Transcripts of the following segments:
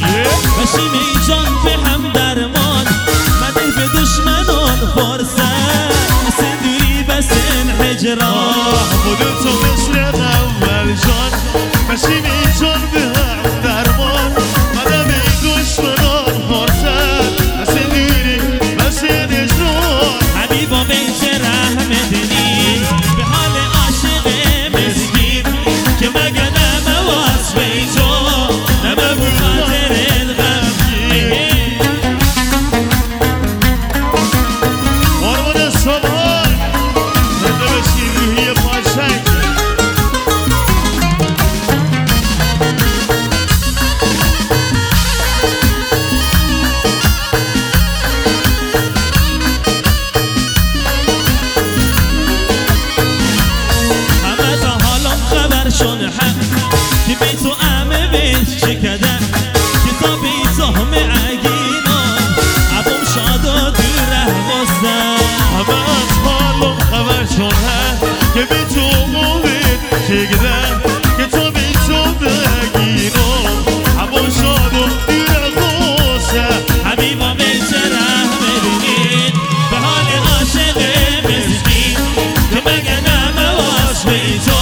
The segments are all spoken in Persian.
بشیم ای جان به هم درمان مده به دشمنان فرصت مثل دوری بسن هجران خودت تو مثل اول جان بشیم ای جان به هم درمان مده به دشمنان فرصت مثل دوری بسن هجران حبیبا بیت رحم دنی به حال عاشق مسکین که مگه نمه وصف تو نمه بخاطر الغمگین قربان سلام زنده بشی روحی پاشنگ شون حق که بی تو امه بیش چکدن که تا بی تو همه عگینان عبم شاد و دوره بستن همه از حالم خبر شون حق که بی تو امید چکدن که تا بی تو بگیرم عبم شاد و دوره بستن حبیبا بیت رحم دینین به حال عاشق مسکین که مگه نمه واسه تو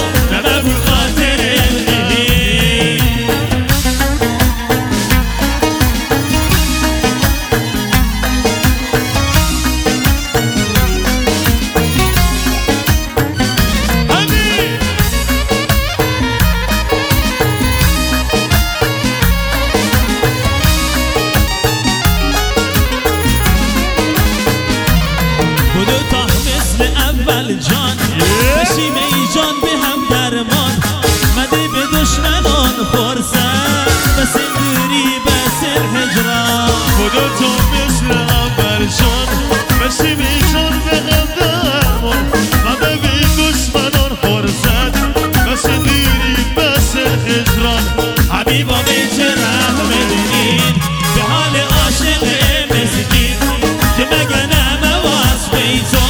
جان بشیم ای جان به هم درمان مده به دشمنان فرصت بس دوری بس هجران خدا تو مثل اول جان بشیم ای جان به هم درمان مده به دشمنان فرصت بس دوری بس هجران حبیبا بیت رحم دینین به حال عاشق مسکین که مگه نمه واسه تو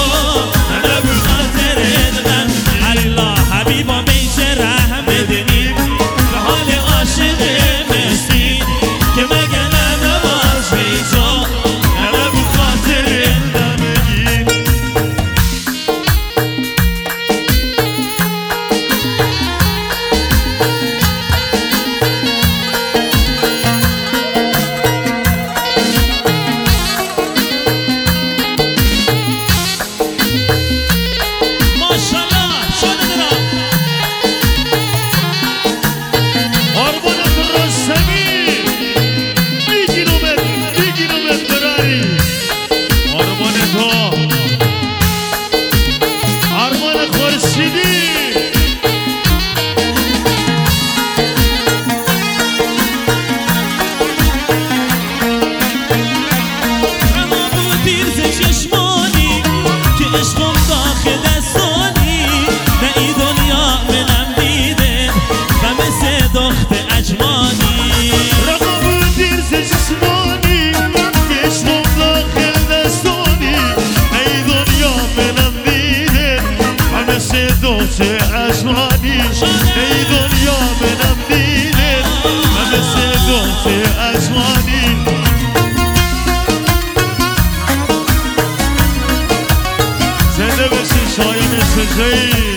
حبیبا بیت رحم دینین به حال عاشق مسکین که مگه نمه واسه تو نمه بخاطر غمگین عشقم داخل دستانی نه ای دنیا منم دیده و مثل دخت اجمانی رقم دیرز جسمانی که عشقم داخل دستانی نه ای دنیا منم دیده و مثل دخت اجمانی نه ای دنیا منم دیده و مثل دخت اجمانی زنده بشی شایان سجایی